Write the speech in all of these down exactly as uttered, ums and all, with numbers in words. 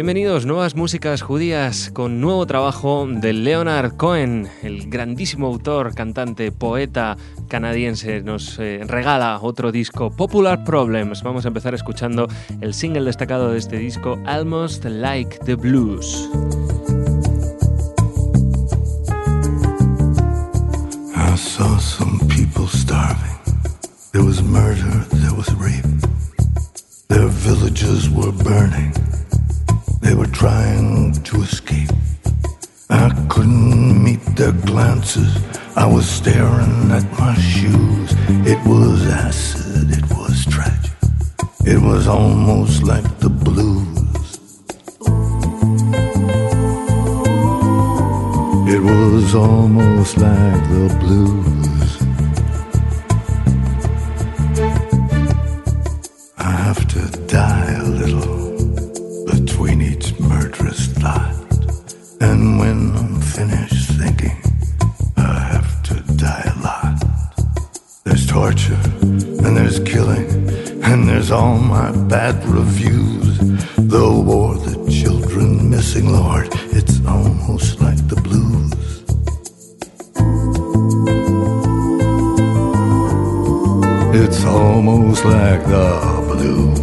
Bienvenidos, nuevas músicas judías con nuevo trabajo de Leonard Cohen, el grandísimo autor, cantante, poeta canadiense. Nos eh, regala otro disco, Popular Problems. Vamos a empezar escuchando el single destacado de este disco, Almost Like the Blues. I saw some people starving. There was murder, there was rape. Their villages were burning. They were trying to escape. I couldn't meet their glances. I was staring at my shoes. It was acid, it was tragic. It was almost like the blues. It was almost like the blues. I have to die a little between each murderous thought. And when I'm finished thinking, I have to die a lot. There's torture, and there's killing, and there's all my bad reviews. The war, the children missing, Lord, it's almost like the blues. It's almost like the blues.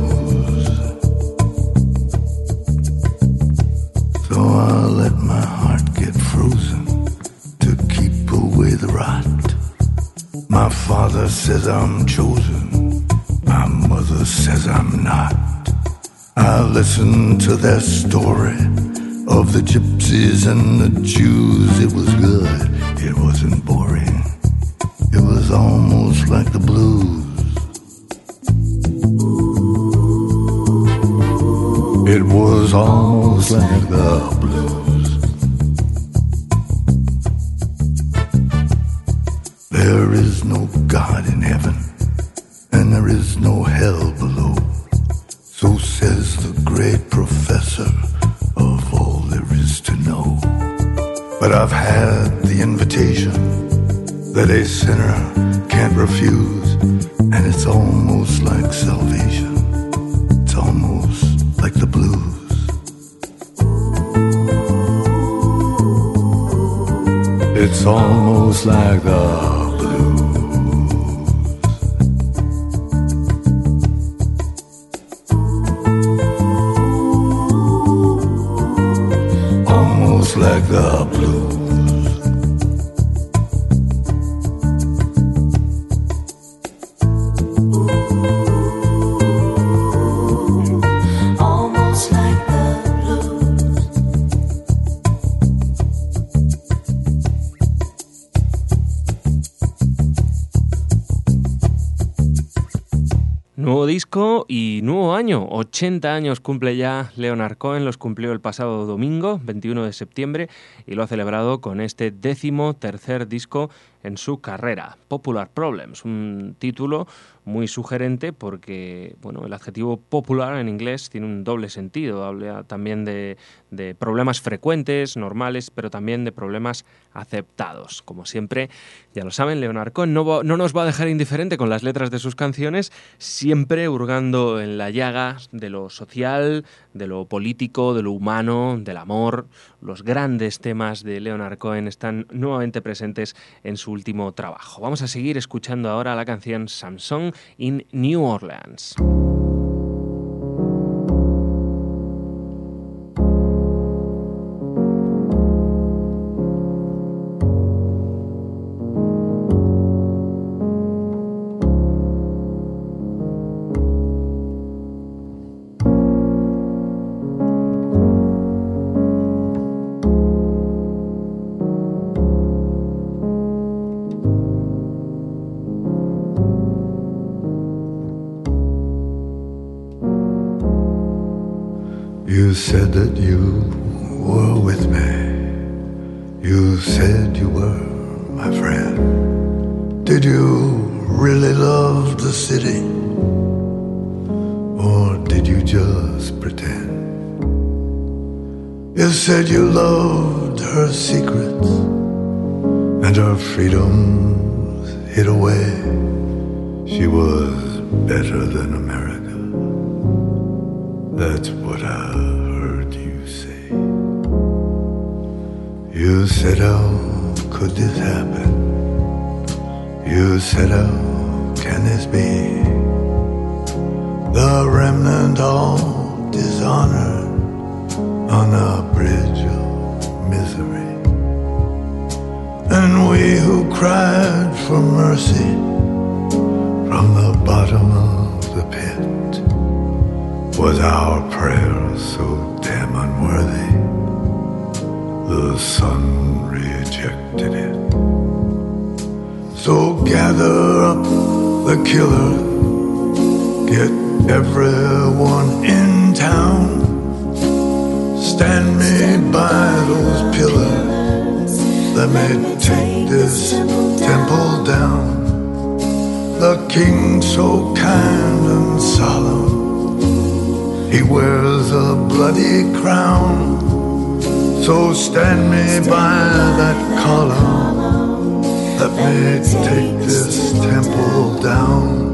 So I let my heart get frozen to keep away the rot. My father says I'm chosen, my mother says I'm not. I listen to their story of the gypsies and the Jews. It was good, it wasn't boring. It was almost like the blues. It was almost like the blues. There is no God in heaven, and there is no hell below. So says the great professor of all there is to know. But I've had the invitation that a sinner can't refuse, and it's almost like salvation. It's almost like the blues. It's almost like the blues. Almost like the blues. Nuevo disco y nuevo año. ochenta años cumple ya Leonard Cohen, los cumplió el pasado domingo, veintiuno de septiembre, y lo ha celebrado con este décimo tercer disco en su carrera, Popular Problems, un título muy sugerente porque, bueno, el adjetivo popular en inglés tiene un doble sentido, habla también de, de problemas frecuentes, normales, pero también de problemas aceptados. Como siempre, ya lo saben, Leonard Cohen no, va, no nos va a dejar indiferente con las letras de sus canciones, siempre hurgando en la llaga de lo social, de lo político, de lo humano, del amor. Los grandes temas de Leonard Cohen están nuevamente presentes en su último trabajo. Vamos a seguir escuchando ahora la canción Samsung in New Orleans. You said that you were with me. You said you were my friend. Did you really love the city? Or did you just pretend? You said you loved her secrets and her freedoms hid away. She was better than America. That's what I heard you You said, how could this happen? You said, how can this be? The remnant all dishonored on a bridge of misery. And we who cried for mercy from the bottom of the pit, was our prayer so damn unworthy, the sun rejected it. So gather up the killer, get everyone in town, stand me by those pillars, let me take this temple down. The king so kind and solemn, he wears a bloody crown. So stand me by that column, let me take this temple down.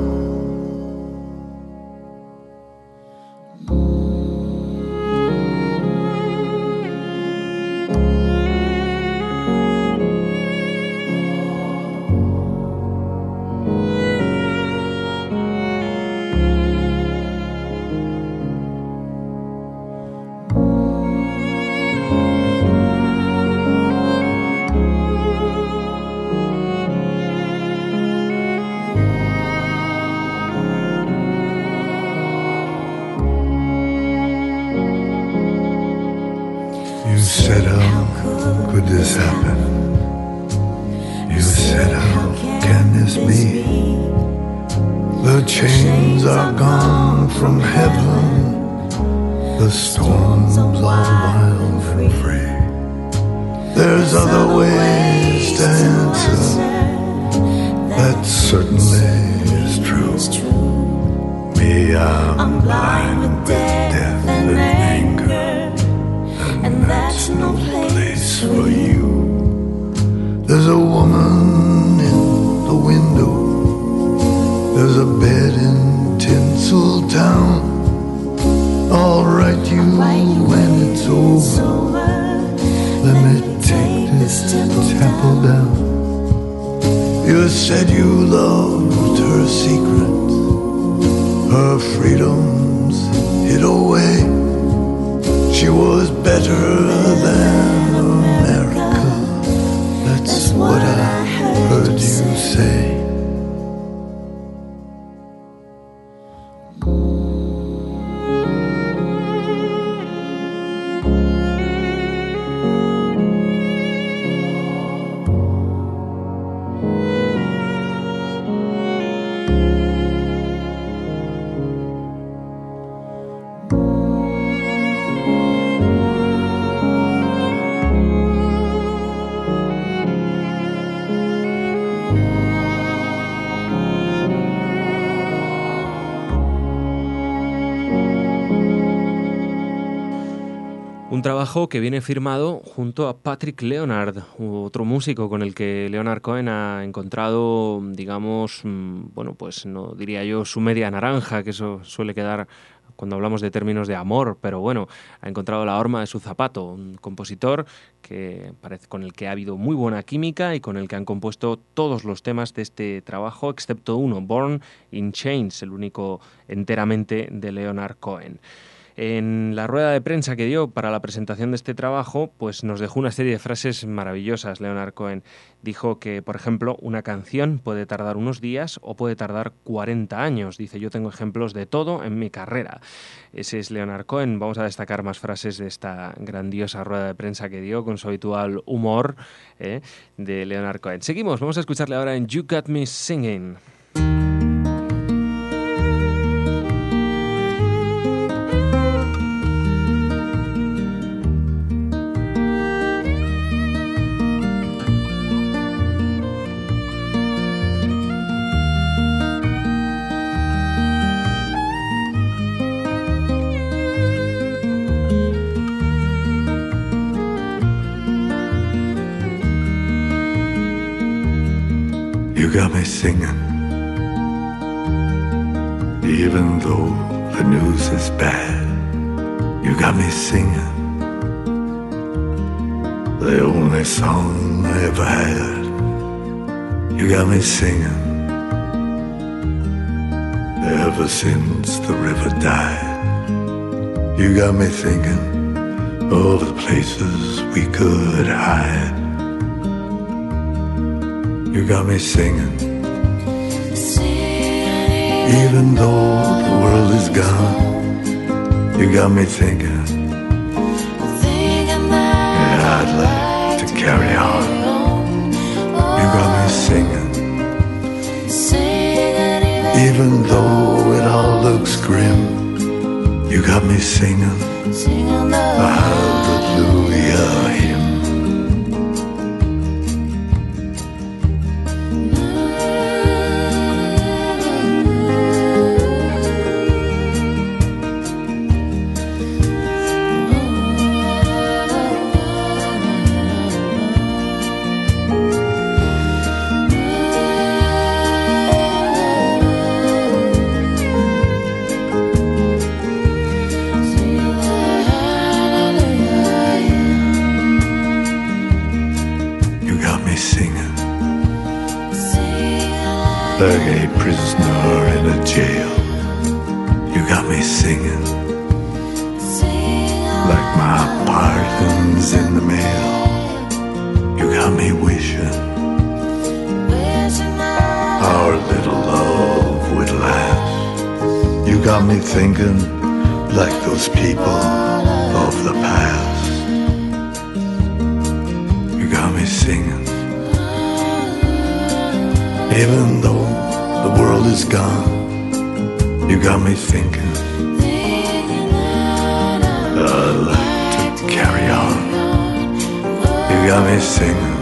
Un trabajo que viene firmado junto a Patrick Leonard, otro músico con el que Leonard Cohen ha encontrado, digamos, bueno, pues no diría yo su media naranja, que eso suele quedar cuando hablamos de términos de amor, pero bueno, ha encontrado la horma de su zapato, un compositor que parece con el que ha habido muy buena química y con el que han compuesto todos los temas de este trabajo, excepto uno, Born in Chains, el único enteramente de Leonard Cohen. En la rueda de prensa que dio para la presentación de este trabajo, pues nos dejó una serie de frases maravillosas. Leonard Cohen dijo que, por ejemplo, una canción puede tardar unos días o puede tardar cuarenta años. Dice, yo tengo ejemplos de todo en mi carrera. Ese es Leonard Cohen. Vamos a destacar más frases de esta grandiosa rueda de prensa que dio con su habitual humor ¿eh? de Leonard Cohen. Seguimos, vamos a escucharle ahora en You Got Me Singing. You got me singing, even though the news is bad. You got me singing, the only song I ever had. You got me singing ever since the river died. You got me thinking all the places we could hide. You got me singing, even though the world is gone. You got me thinking, yeah, I'd like to carry on. You got me singing, even though it all looks grim. You got me singing a hallelujah hymn. Like a prisoner in a jail. You got me singing like my pardon's in the mail. You got me wishing our little love would last. You got me thinking like those people of the past. You got me singing, even though the world is gone. You got me thinking, I'd like to carry on. You got me singing,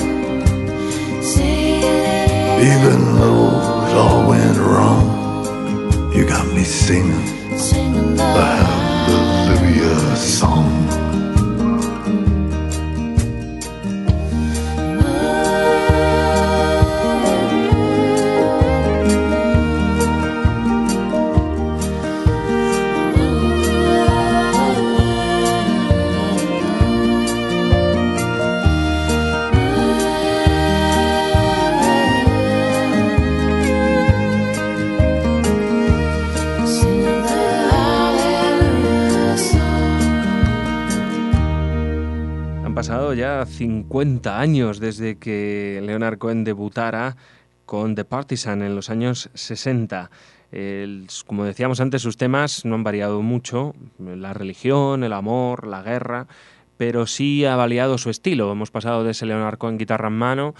even though it all went wrong. You got me singing a hallelujah song. Ya cincuenta años desde que Leonard Cohen debutara con The Partisan en los años sesenta. El, como decíamos antes, sus temas no han variado mucho, la religión, el amor, la guerra, pero sí ha variado su estilo. Hemos pasado de ese Leonard Cohen guitarra en mano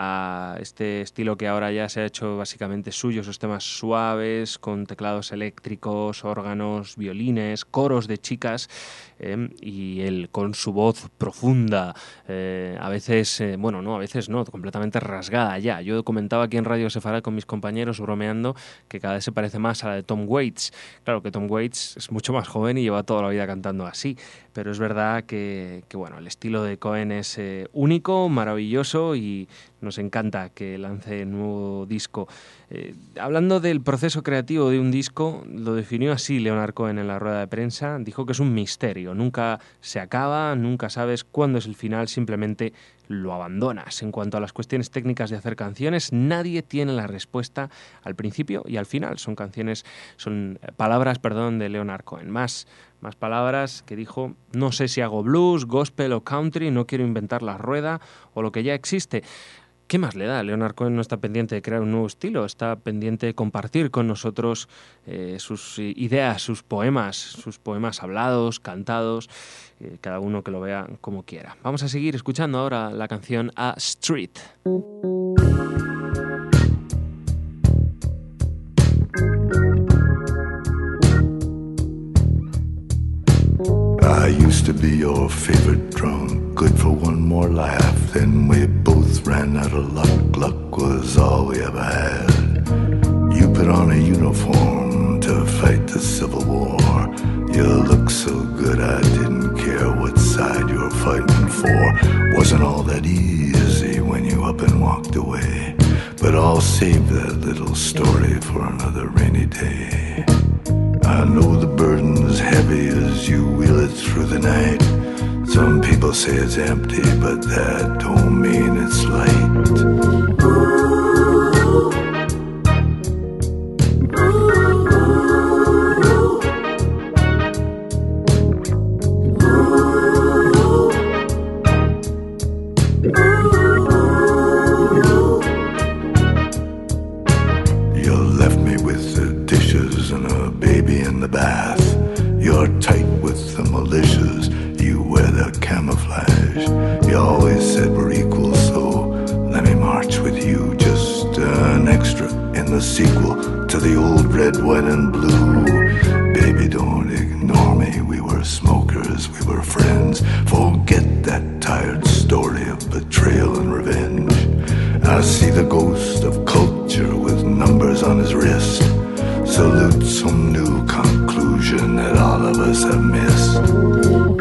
a este estilo que ahora ya se ha hecho básicamente suyo, esos temas suaves, con teclados eléctricos, órganos, violines, coros de chicas, eh, y él con su voz profunda, eh, a veces, eh, bueno, no, a veces no, completamente rasgada ya. Yo comentaba aquí en Radio Sefarad con mis compañeros bromeando que cada vez se parece más a la de Tom Waits. Claro que Tom Waits es mucho más joven y lleva toda la vida cantando así, pero es verdad que, que bueno, el estilo de Cohen es eh, único, maravilloso, y nos encanta que lance nuevo disco. Eh, hablando del proceso creativo de un disco, lo definió así Leonard Cohen en la rueda de prensa. Dijo que es un misterio, nunca se acaba, nunca sabes cuándo es el final, simplemente lo abandonas. En cuanto a las cuestiones técnicas de hacer canciones, nadie tiene la respuesta al principio y al final. Son canciones, son palabras, perdón, de Leonard Cohen. Más, más palabras que dijo: no sé si hago blues, gospel o country, no quiero inventar la rueda o lo que ya existe. ¿Qué más le da? Leonard Cohen no está pendiente de crear un nuevo estilo, está pendiente de compartir con nosotros eh, sus ideas, sus poemas, sus poemas hablados, cantados, eh, cada uno que lo vea como quiera. Vamos a seguir escuchando ahora la canción A Street. I used to be your favorite drunk, good for one more laugh. Then we both ran out of luck. Luck was all we ever had. You put on a uniform to fight the Civil War. You looked so good I didn't care what side you were fighting for. Wasn't all that easy when you up and walked away. But I'll save that little story for another rainy day. I know the burden's heavy as you wheel it through the night. Some people say it's empty, but that don't mean it's light. Ooh. White and blue. Baby, don't ignore me. We were smokers, we were friends. Forget that tired story of betrayal and revenge. I see the ghost of culture with numbers on his wrist. Salute some new conclusion that all of us have missed.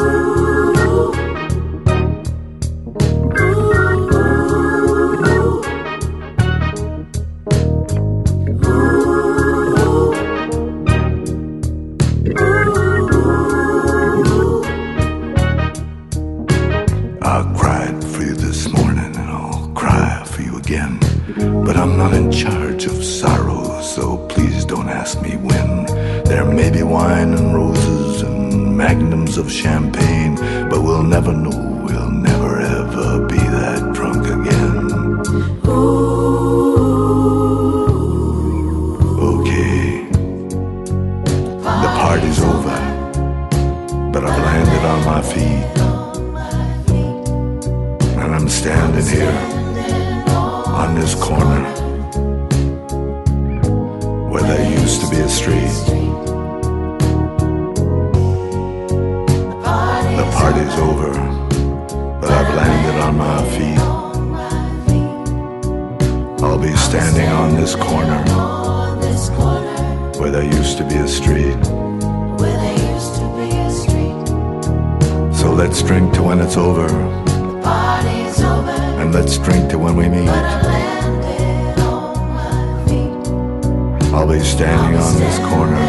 Of champagne, but we'll never know, we'll never ever be that drunk again. Okay, the party's over, but I've landed on my feet, and I'm standing here on this corner where there used to be a street. Party's over, but I've landed on my feet. I'll be standing on this corner where there used to be a street. So let's drink to when it's over, and let's drink to when we meet. I'll be standing on this corner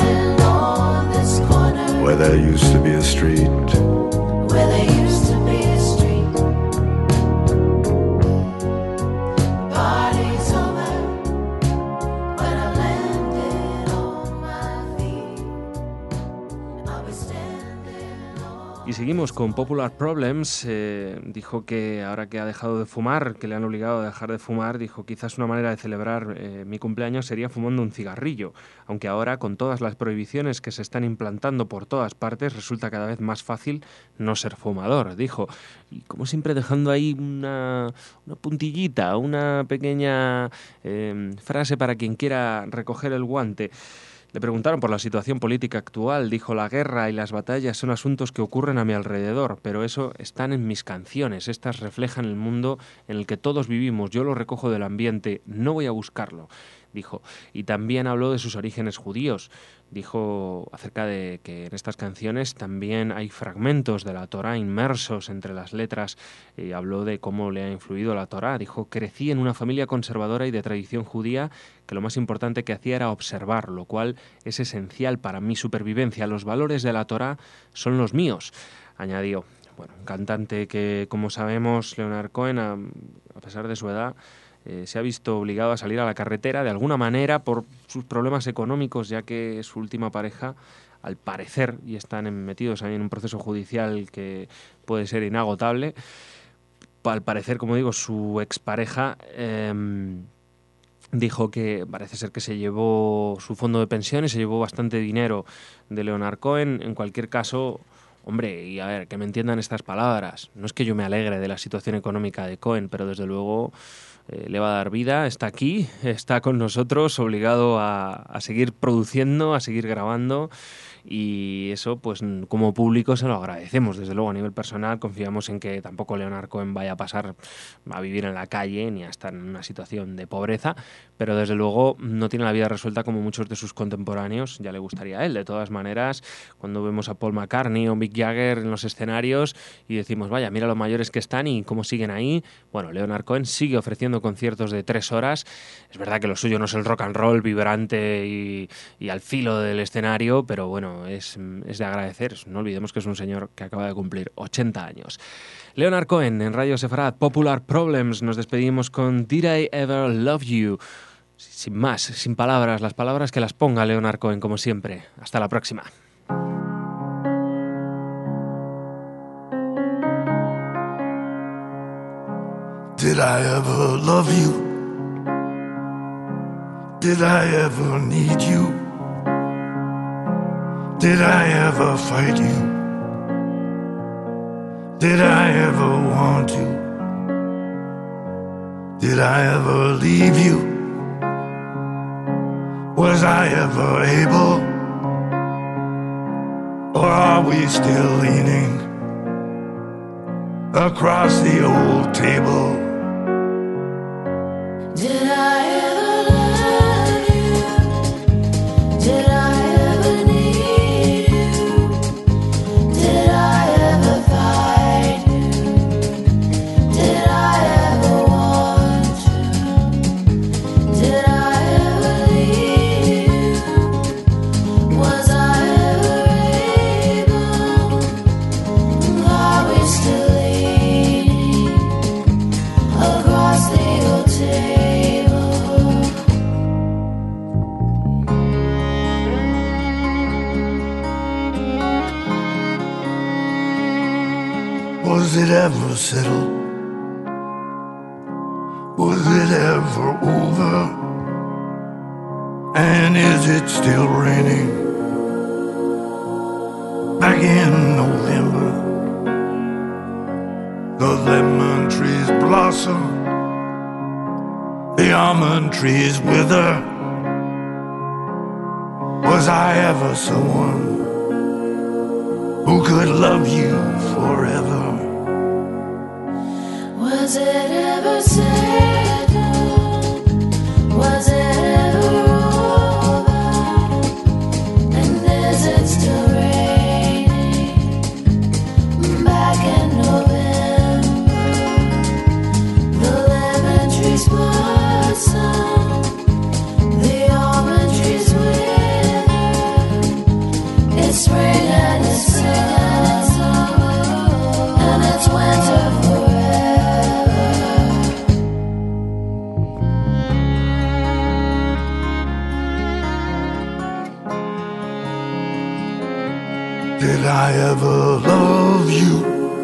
where there used to be a street. Where there used to be a street. Party's over, but I landed on my feet. I'll be standing on... Y seguimos con Popular Problems. Eh, dijo que ahora que ha dejado de fumar, que le han obligado a dejar de fumar, dijo quizás una manera de celebrar eh, mi cumpleaños sería fumando un cigarrillo, aunque ahora con todas las prohibiciones que se están implantando por todas partes resulta cada vez más fácil no ser fumador, dijo. Y como siempre dejando ahí una, una puntillita, una pequeña eh, frase para quien quiera recoger el guante. Le preguntaron por la situación política actual. Dijo: la guerra y las batallas son asuntos que ocurren a mi alrededor, pero eso están en mis canciones. Estas reflejan el mundo en el que todos vivimos. Yo lo recojo del ambiente, no voy a buscarlo, dijo. Y también habló de sus orígenes judíos. Dijo acerca de que en estas canciones también hay fragmentos de la Torá inmersos entre las letras. Y habló de cómo le ha influido la Torá. Dijo: crecí en una familia conservadora y de tradición judía, que lo más importante que hacía era observar, lo cual es esencial para mi supervivencia. Los valores de la Torá son los míos, añadió. Bueno, un cantante que, como sabemos, Leonard Cohen, a, a pesar de su edad, Eh, se ha visto obligado a salir a la carretera de alguna manera por sus problemas económicos, ya que su última pareja, al parecer, y están metidos ahí en un proceso judicial que puede ser inagotable, al parecer, como digo, su expareja eh, dijo que parece ser que se llevó su fondo de pensiones, se llevó bastante dinero de Leonard Cohen. En cualquier caso, hombre, y a ver, que me entiendan estas palabras, no es que yo me alegre de la situación económica de Cohen, pero desde luego Eh, le va a dar vida, está aquí, está con nosotros, obligado a, a seguir produciendo, a seguir grabando, y eso, pues como público se lo agradecemos. Desde luego, a nivel personal, confiamos en que tampoco Leonard Cohen vaya a pasar a vivir en la calle ni a estar en una situación de pobreza, pero desde luego no tiene la vida resuelta como muchos de sus contemporáneos, ya le gustaría a él. De todas maneras, cuando vemos a Paul McCartney o Mick Jagger en los escenarios y decimos, vaya, mira los mayores que están y cómo siguen ahí, bueno, Leonard Cohen sigue ofreciendo haciendo conciertos de tres horas. Es verdad que lo suyo no es el rock and roll vibrante y, y al filo del escenario, pero bueno, es, es de agradecer. No olvidemos que es un señor que acaba de cumplir ochenta años. Leonard Cohen en Radio Sefarad, Popular Problems. Nos despedimos con Did I Ever Love You. Sin más, sin palabras, las palabras que las ponga Leonard Cohen, como siempre. Hasta la próxima. Did I ever love you? Did I ever need you? Did I ever fight you? Did I ever want you? Did I ever leave you? Was I ever able? Or are we still leaning across the old table? Did I ever love you? Did I ever need you? Did I ever fight you? Did I ever want you? Did I ever leave you? Was I ever able? Are we still leaning across the old table? Was it ever settled? Was it ever over? And is it still raining? Back in November, the lemon trees blossom, the almond trees wither. Was I ever someone who could love you forever? Was it ever settled? Was it ever over? And is it still raining back in November? The lemon trees blossom, the almond trees wither. It's spring and it's summer, and it's winter forever. Did I ever love you?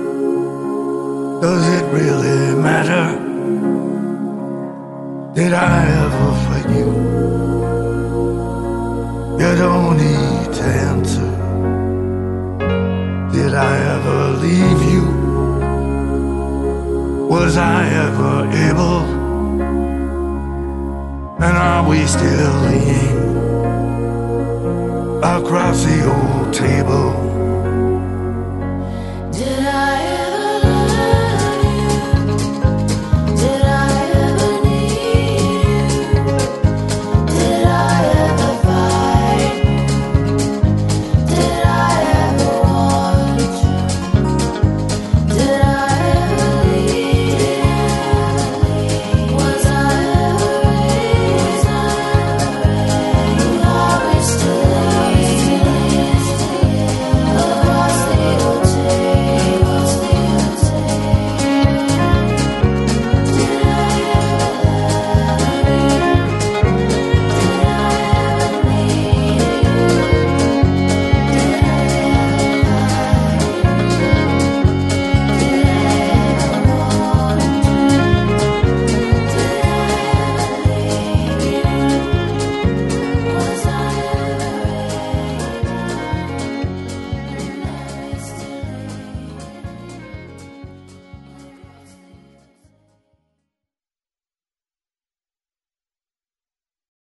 Does it really matter? Did I ever fight you? You don't need to answer. Did I ever leave you? Was I ever able? And are we still leaning across the old table?